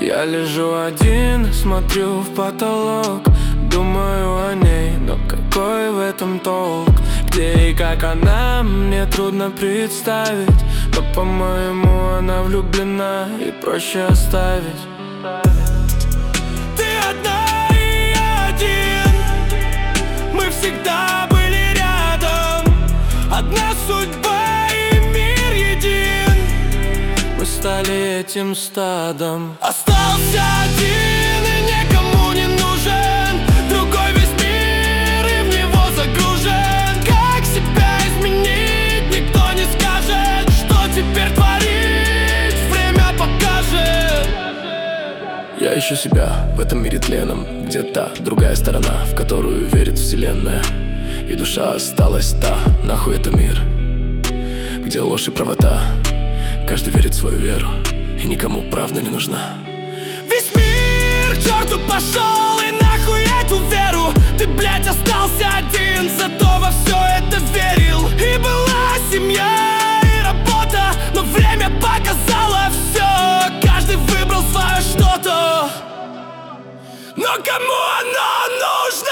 Я лежу один, смотрю в потолок, думаю о ней, но какой в этом толк? Где и как она, мне трудно представить, но, по-моему, она влюблена и проще оставить. Ты одна и я один, мы всегда были рядом. Одна судьба и мир един, мы стали этим стадом. Остался один и никому не нужен, другой весь мир и в него загружен. Как себя изменить, никто не скажет, что теперь творить, время покажет. Я ищу себя в этом мире тленом, где та другая сторона, в которую верит вселенная. И душа осталась та, нахуй это мир, где ложь и правота, каждый верит в свою веру, и никому правда не нужна. Весь мир к черту пошел, и нахуй эту веру. Ты, блядь, остался один, зато во все это верил. И была семья, и работа, но время показало все. Каждый выбрал свое что-то, но кому оно нужно?